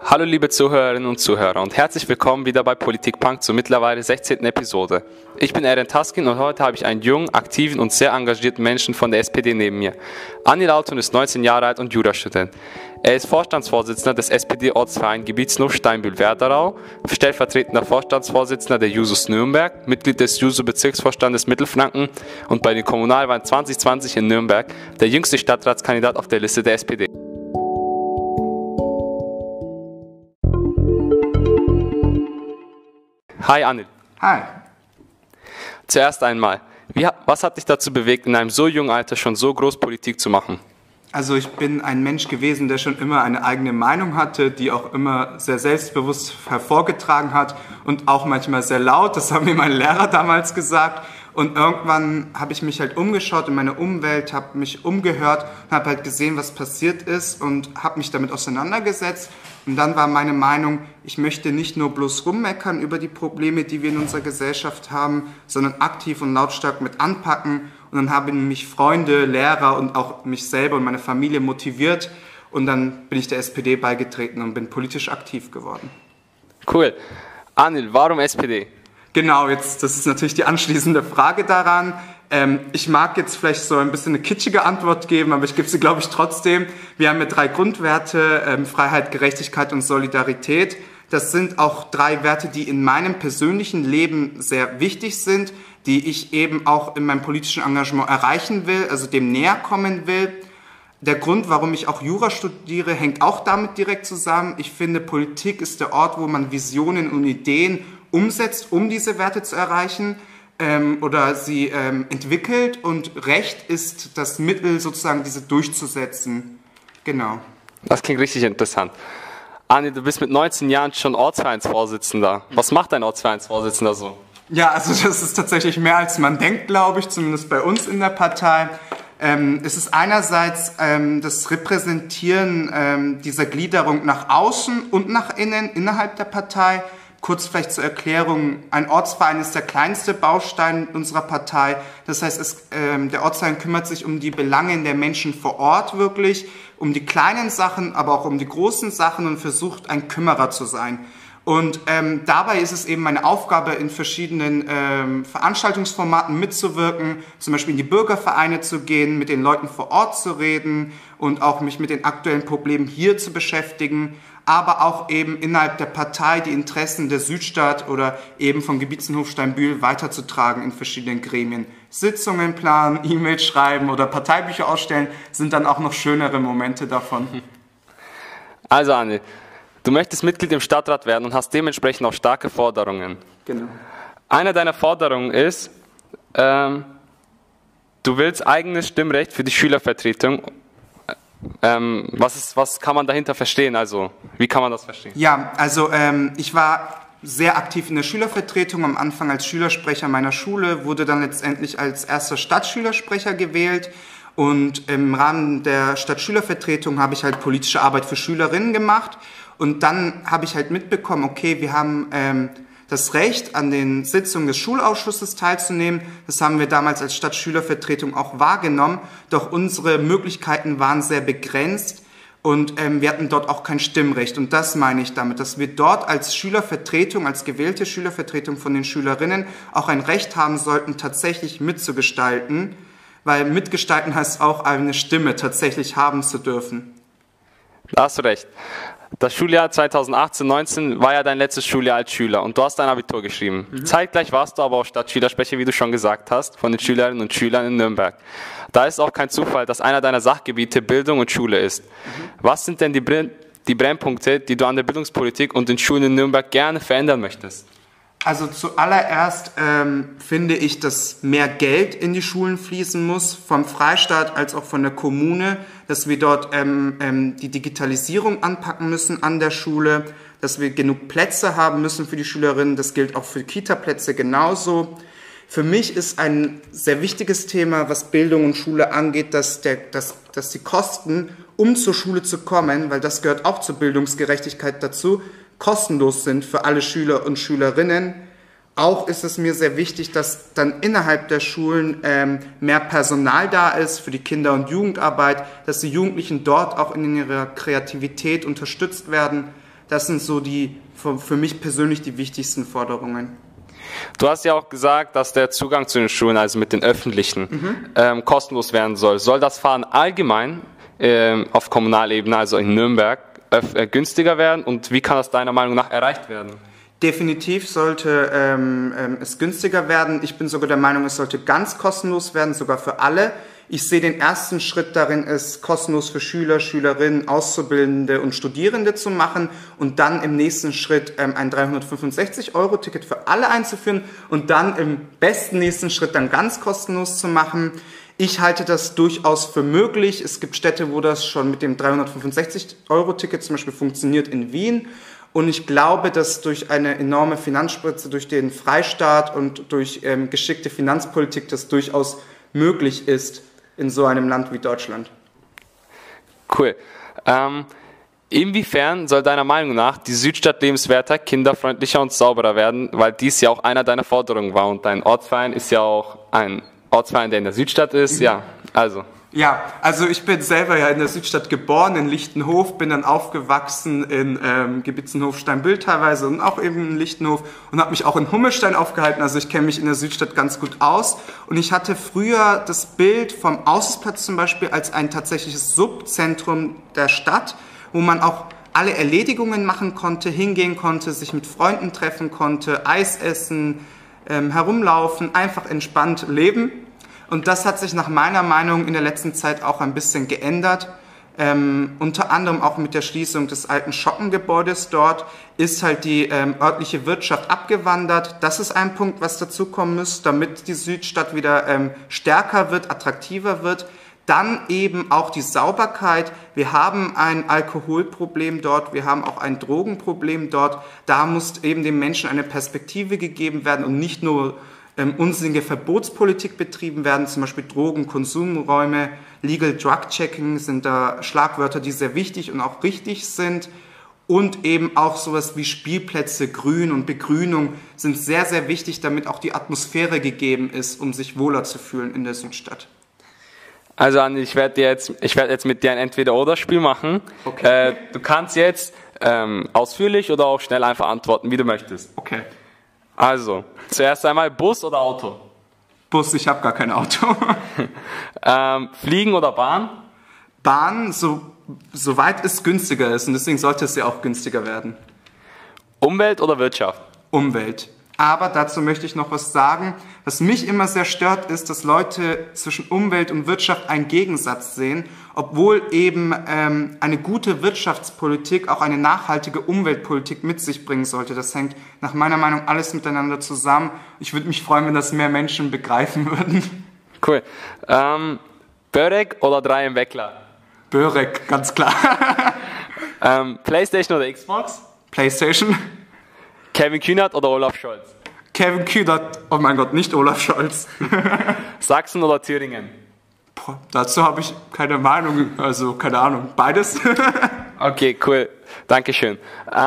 Hallo liebe Zuhörerinnen und Zuhörer und herzlich willkommen wieder bei Politik Punk zur mittlerweile 16. Episode. Ich bin Eren Taskin und heute habe ich einen jungen, aktiven und sehr engagierten Menschen von der SPD neben mir. Anil Altun ist 19 Jahre alt und Jurastudent. Er ist Vorstandsvorsitzender des SPD-Ortsvereins Gebietsnuf-Steinbühl-Werdau, stellvertretender Vorstandsvorsitzender der Jusos Nürnberg, Mitglied des Juso-Bezirksvorstandes Mittelfranken und bei den Kommunalwahlen 2020 in Nürnberg der jüngste Stadtratskandidat auf der Liste der SPD. Hi Anil. Hi. Zuerst einmal, was hat dich dazu bewegt, in einem so jungen Alter schon so groß Politik zu machen? Also ich bin ein Mensch gewesen, der schon immer eine eigene Meinung hatte, die auch immer sehr selbstbewusst hervorgetragen hat und auch manchmal sehr laut, das haben mir meine Lehrer damals gesagt. Und irgendwann habe ich mich halt umgeschaut in meine Umwelt, habe mich umgehört und habe halt gesehen, was passiert ist und habe mich damit auseinandergesetzt. Und dann war meine Meinung, ich möchte nicht nur bloß rummeckern über die Probleme, die wir in unserer Gesellschaft haben, sondern aktiv und lautstark mit anpacken. Und dann haben mich Freunde, Lehrer und auch mich selber und meine Familie motiviert. Und dann bin ich der SPD beigetreten und bin politisch aktiv geworden. Cool. Anil, warum SPD? Genau, das ist natürlich die anschließende Frage daran. Ich mag jetzt vielleicht so ein bisschen eine kitschige Antwort geben, aber ich gebe sie, glaube ich, trotzdem. Wir haben ja 3 Grundwerte, Freiheit, Gerechtigkeit und Solidarität. Das sind auch 3 Werte, die in meinem persönlichen Leben sehr wichtig sind, die ich eben auch in meinem politischen Engagement erreichen will, also dem näher kommen will. Der Grund, warum ich auch Jura studiere, hängt auch damit direkt zusammen. Ich finde, Politik ist der Ort, wo man Visionen und Ideen umsetzt, um diese Werte zu erreichen oder sie entwickelt, und Recht ist das Mittel, sozusagen diese durchzusetzen. Genau. Das klingt richtig interessant. Anil, du bist mit 19 Jahren schon Ortsvereinsvorsitzender. Was macht ein Ortsvereinsvorsitzender so? Ja, also das ist tatsächlich mehr, als man denkt, glaube ich, zumindest bei uns in der Partei. Es ist einerseits das Repräsentieren dieser Gliederung nach außen und nach innen innerhalb der Partei. Kurz vielleicht zur Erklärung, ein Ortsverein ist der kleinste Baustein unserer Partei. Das heißt, der Ortsverein kümmert sich um die Belange der Menschen vor Ort wirklich, um die kleinen Sachen, aber auch um die großen Sachen, und versucht, ein Kümmerer zu sein. Und dabei ist es eben meine Aufgabe, in verschiedenen Veranstaltungsformaten mitzuwirken, zum Beispiel in die Bürgervereine zu gehen, mit den Leuten vor Ort zu reden und auch mich mit den aktuellen Problemen hier zu beschäftigen, aber auch eben innerhalb der Partei die Interessen der Südstadt oder eben vom Gebietsnuf Steinbühl weiterzutragen in verschiedenen Gremien. Sitzungen planen, E-Mails schreiben oder Parteibücher ausstellen sind dann auch noch schönere Momente davon. Also Anil, du möchtest Mitglied im Stadtrat werden und hast dementsprechend auch starke Forderungen. Genau. Eine deiner Forderungen ist, du willst eigenes Stimmrecht für die Schülervertretung. Was kann man dahinter verstehen? Also, wie kann man das verstehen? Ja, also ich war sehr aktiv in der Schülervertretung, am Anfang als Schülersprecher meiner Schule, wurde dann letztendlich als erster Stadtschülersprecher gewählt. Und im Rahmen der Stadtschülervertretung habe ich halt politische Arbeit für Schülerinnen gemacht. Und dann habe ich halt mitbekommen, okay, wir haben das Recht, an den Sitzungen des Schulausschusses teilzunehmen. Das haben wir damals als Stadtschülervertretung auch wahrgenommen. Doch unsere Möglichkeiten waren sehr begrenzt und wir hatten dort auch kein Stimmrecht. Und das meine ich damit, dass wir dort als Schülervertretung, als gewählte Schülervertretung von den Schülerinnen auch ein Recht haben sollten, tatsächlich mitzugestalten. Weil mitgestalten heißt auch, eine Stimme tatsächlich haben zu dürfen. Da hast du recht. Das Schuljahr 2018-19 war ja dein letztes Schuljahr als Schüler und du hast dein Abitur geschrieben. Zeitgleich warst du aber auch Stadtschülersprecher, wie du schon gesagt hast, von den Schülerinnen und Schülern in Nürnberg. Da ist auch kein Zufall, dass einer deiner Sachgebiete Bildung und Schule ist. Was sind denn die Brennpunkte, die du an der Bildungspolitik und den Schulen in Nürnberg gerne verändern möchtest? Also zuallererst finde ich, dass mehr Geld in die Schulen fließen muss, vom Freistaat als auch von der Kommune, dass wir dort die Digitalisierung anpacken müssen an der Schule, dass wir genug Plätze haben müssen für die Schülerinnen, das gilt auch für Kita-Plätze genauso. Für mich ist ein sehr wichtiges Thema, was Bildung und Schule angeht, dass die Kosten, um zur Schule zu kommen, weil das gehört auch zur Bildungsgerechtigkeit dazu, kostenlos sind für alle Schüler und Schülerinnen. Auch ist es mir sehr wichtig, dass dann innerhalb der Schulen mehr Personal da ist für die Kinder- und Jugendarbeit, dass die Jugendlichen dort auch in ihrer Kreativität unterstützt werden. Das sind so die für mich persönlich die wichtigsten Forderungen. Du hast ja auch gesagt, dass der Zugang zu den Schulen, also mit den öffentlichen, kostenlos werden soll. Soll das Fahren allgemein auf Kommunalebene, also in Nürnberg, günstiger werden? Und wie kann das deiner Meinung nach erreicht werden? Definitiv sollte es günstiger werden. Ich bin sogar der Meinung, es sollte ganz kostenlos werden, sogar für alle. Ich sehe den ersten Schritt darin, es kostenlos für Schüler, Schülerinnen, Auszubildende und Studierende zu machen und dann im nächsten Schritt ein 365-Euro-Ticket für alle einzuführen und dann im besten nächsten Schritt dann ganz kostenlos zu machen. Ich halte das durchaus für möglich. Es gibt Städte, wo das schon mit dem 365-Euro-Ticket zum Beispiel funktioniert in Wien. Und ich glaube, dass durch eine enorme Finanzspritze, durch den Freistaat und durch geschickte Finanzpolitik das durchaus möglich ist in so einem Land wie Deutschland. Cool. Inwiefern soll deiner Meinung nach die Südstadt lebenswerter, kinderfreundlicher und sauberer werden, weil dies ja auch einer deiner Forderungen war und dein Ortsverein ist ja auch ein Ortsverein, der in der Südstadt ist, ja, also. Ja, also ich bin selber ja in der Südstadt geboren, in Lichtenhof, bin dann aufgewachsen in Gebitzenhof-Steinbüll teilweise und auch eben in Lichtenhof und habe mich auch in Hummelstein aufgehalten, also ich kenne mich in der Südstadt ganz gut aus und ich hatte früher das Bild vom Aussichtsplatz zum Beispiel als ein tatsächliches Subzentrum der Stadt, wo man auch alle Erledigungen machen konnte, hingehen konnte, sich mit Freunden treffen konnte, Eis essen, herumlaufen, einfach entspannt leben. Und das hat sich nach meiner Meinung in der letzten Zeit auch ein bisschen geändert. Unter anderem auch mit der Schließung des alten Schockengebäudes dort ist halt die örtliche Wirtschaft abgewandert. Das ist ein Punkt, was dazukommen muss, damit die Südstadt wieder stärker wird, attraktiver wird. Dann eben auch die Sauberkeit. Wir haben ein Alkoholproblem dort, wir haben auch ein Drogenproblem dort. Da muss eben den Menschen eine Perspektive gegeben werden und nicht nur unsinnige Verbotspolitik betrieben werden, zum Beispiel Drogenkonsumräume, Legal Drug Checking sind da Schlagwörter, die sehr wichtig und auch richtig sind. Und eben auch sowas wie Spielplätze, Grün und Begrünung sind sehr, sehr wichtig, damit auch die Atmosphäre gegeben ist, um sich wohler zu fühlen in der Südstadt. Also Andi, ich werde jetzt mit dir ein Entweder-Oder-Spiel machen. Okay. Du kannst jetzt ausführlich oder auch schnell einfach antworten, wie du möchtest. Okay. Also, zuerst einmal Bus oder Auto? Bus, ich habe gar kein Auto. Fliegen oder Bahn? Bahn, soweit es günstiger ist und deswegen sollte es ja auch günstiger werden. Umwelt oder Wirtschaft? Umwelt. Aber dazu möchte ich noch was sagen. Was mich immer sehr stört, ist, dass Leute zwischen Umwelt und Wirtschaft einen Gegensatz sehen, obwohl eben eine gute Wirtschaftspolitik auch eine nachhaltige Umweltpolitik mit sich bringen sollte. Das hängt nach meiner Meinung alles miteinander zusammen. Ich würde mich freuen, wenn das mehr Menschen begreifen würden. Cool. Börek oder 3 im Weckler? Börek, ganz klar. PlayStation oder Xbox? PlayStation. Kevin Kühnert oder Olaf Scholz? Kevin Kühnert, oh mein Gott, nicht Olaf Scholz. Sachsen oder Thüringen? Boah, dazu habe ich keine Meinung, also keine Ahnung, beides. Okay, cool, Dankeschön.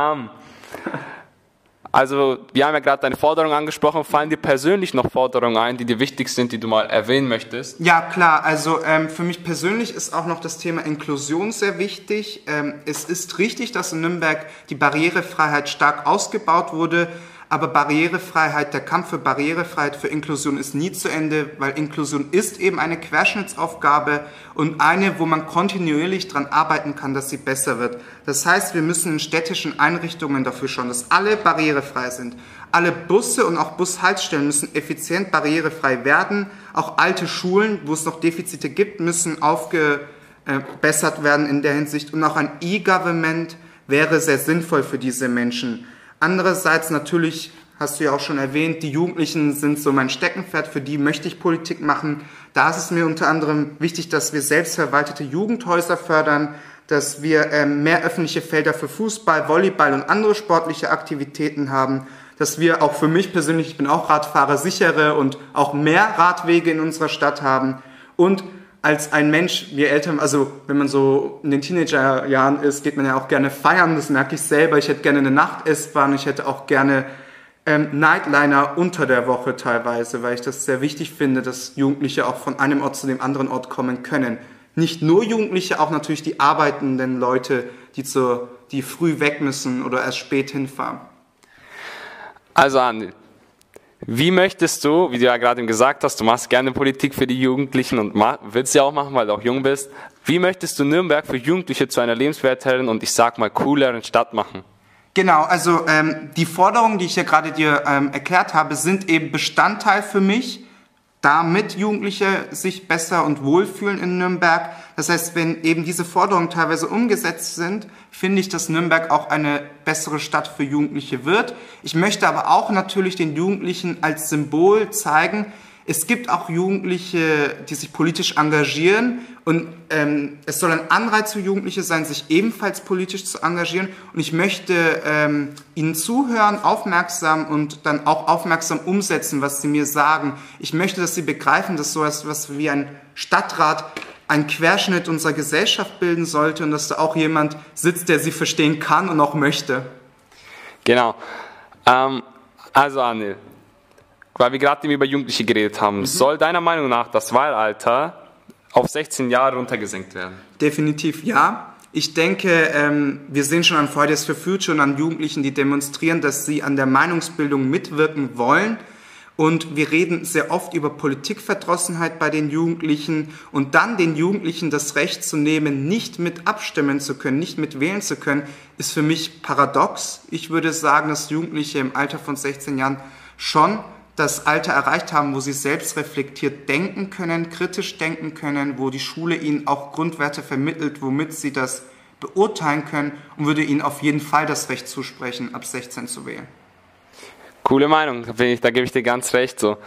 Also wir haben ja gerade deine Forderung angesprochen. Fallen dir persönlich noch Forderungen ein, die dir wichtig sind, die du mal erwähnen möchtest? Ja, klar. Also für mich persönlich ist auch noch das Thema Inklusion sehr wichtig. Es ist richtig, dass in Nürnberg die Barrierefreiheit stark ausgebaut wurde. Aber Barrierefreiheit, der Kampf für Barrierefreiheit, für Inklusion ist nie zu Ende, weil Inklusion ist eben eine Querschnittsaufgabe und eine, wo man kontinuierlich daran arbeiten kann, dass sie besser wird. Das heißt, wir müssen in städtischen Einrichtungen dafür schauen, dass alle barrierefrei sind. Alle Busse und auch Bushaltestellen müssen effizient barrierefrei werden. Auch alte Schulen, wo es noch Defizite gibt, müssen aufgebessert werden in der Hinsicht. Und auch ein E-Government wäre sehr sinnvoll für diese Menschen. Andererseits natürlich, hast du ja auch schon erwähnt, die Jugendlichen sind so mein Steckenpferd, für die möchte ich Politik machen. Da ist es mir unter anderem wichtig, dass wir selbstverwaltete Jugendhäuser fördern, dass wir mehr öffentliche Felder für Fußball, Volleyball und andere sportliche Aktivitäten haben, dass wir auch für mich persönlich, ich bin auch Radfahrer, sichere und auch mehr Radwege in unserer Stadt haben und als ein Mensch, wir Eltern, also wenn man so in den Teenagerjahren ist, geht man ja auch gerne feiern, das merke ich selber. Ich hätte gerne eine Nacht-S-Bahn, ich hätte auch gerne Nightliner unter der Woche teilweise, weil ich das sehr wichtig finde, dass Jugendliche auch von einem Ort zu dem anderen Ort kommen können. Nicht nur Jugendliche, auch natürlich die arbeitenden Leute, die zur die früh weg müssen oder erst spät hinfahren. Also Anil, wie möchtest du, wie du ja gerade gesagt hast, du machst gerne Politik für die Jugendlichen und willst ja auch machen, weil du auch jung bist. Wie möchtest du Nürnberg für Jugendliche zu einer lebenswerteren und ich sag mal cooleren Stadt machen? Genau, also die Forderungen, die ich ja gerade dir erklärt habe, sind eben Bestandteil für mich, damit Jugendliche sich besser und wohlfühlen in Nürnberg. Das heißt, wenn eben diese Forderungen teilweise umgesetzt sind, finde ich, dass Nürnberg auch eine bessere Stadt für Jugendliche wird. Ich möchte aber auch natürlich den Jugendlichen als Symbol zeigen, es gibt auch Jugendliche, die sich politisch engagieren und es soll ein Anreiz für Jugendliche sein, sich ebenfalls politisch zu engagieren. Und ich möchte ihnen zuhören, aufmerksam und dann auch aufmerksam umsetzen, was sie mir sagen. Ich möchte, dass sie begreifen, dass sowas was wie ein Stadtrat ein Querschnitt unserer Gesellschaft bilden sollte und dass da auch jemand sitzt, der sie verstehen kann und auch möchte. Genau. Also Anil, weil wir gerade über Jugendliche geredet haben, soll deiner Meinung nach das Wahlalter auf 16 Jahre runtergesenkt werden? Definitiv ja. Ich denke, wir sehen schon an Fridays for Future und an Jugendlichen, die demonstrieren, dass sie an der Meinungsbildung mitwirken wollen. Und wir reden sehr oft über Politikverdrossenheit bei den Jugendlichen und dann den Jugendlichen das Recht zu nehmen, nicht mit abstimmen zu können, nicht mit wählen zu können, ist für mich paradox. Ich würde sagen, dass Jugendliche im Alter von 16 Jahren schon das Alter erreicht haben, wo sie selbst reflektiert denken können, kritisch denken können, wo die Schule ihnen auch Grundwerte vermittelt, womit sie das beurteilen können und würde ihnen auf jeden Fall das Recht zusprechen, ab 16 zu wählen. Coole Meinung, da gebe ich dir ganz recht. So.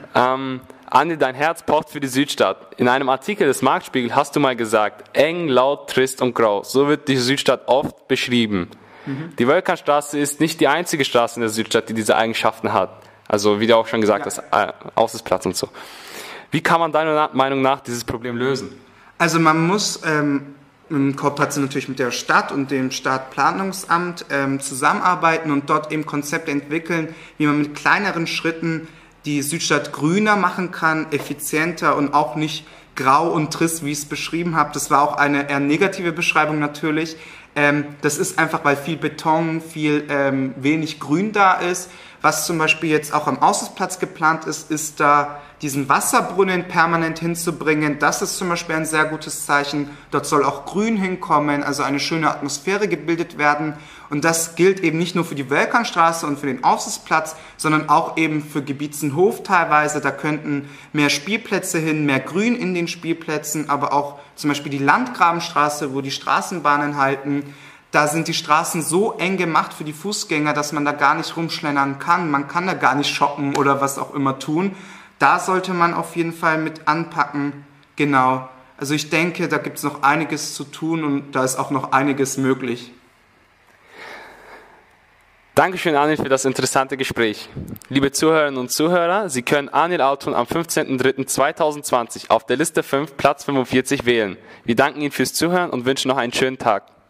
Andi, dein Herz pocht für die Südstadt. In einem Artikel des Marktspiegel hast du mal gesagt, eng, laut, trist und grau. So wird die Südstadt oft beschrieben. Die Wölkanstraße ist nicht die einzige Straße in der Südstadt, die diese Eigenschaften hat. Also wie du auch schon gesagt hast, Aussichtsplatz und so. Wie kann man deiner Meinung nach dieses Problem lösen? Also man muss in Kooperation natürlich mit der Stadt und dem Stadtplanungsamt zusammenarbeiten und dort eben Konzepte entwickeln, wie man mit kleineren Schritten die Südstadt grüner machen kann, effizienter und auch nicht grau und trist, wie ich es beschrieben habe. Das war auch eine eher negative Beschreibung natürlich. Das ist einfach, weil viel Beton, wenig Grün da ist. Was zum Beispiel jetzt auch am Aussichtsplatz geplant ist, ist da diesen Wasserbrunnen permanent hinzubringen. Das ist zum Beispiel ein sehr gutes Zeichen. Dort soll auch Grün hinkommen, also eine schöne Atmosphäre gebildet werden. Und das gilt eben nicht nur für die Wölkanstraße und für den Aussichtsplatz, sondern auch eben für Gebietsenhof teilweise. Da könnten mehr Spielplätze hin, mehr Grün in den Spielplätzen, aber auch zum Beispiel die Landgrabenstraße, wo die Straßenbahnen halten. Da sind die Straßen so eng gemacht für die Fußgänger, dass man da gar nicht rumschlendern kann. Man kann da gar nicht shoppen oder was auch immer tun. Da sollte man auf jeden Fall mit anpacken. Genau. Also ich denke, da gibt es noch einiges zu tun und da ist auch noch einiges möglich. Dankeschön, Anil, für das interessante Gespräch. Liebe Zuhörerinnen und Zuhörer, Sie können Anil Altun am 15.03.2020 auf der Liste 5, Platz 45 wählen. Wir danken Ihnen fürs Zuhören und wünschen noch einen schönen Tag.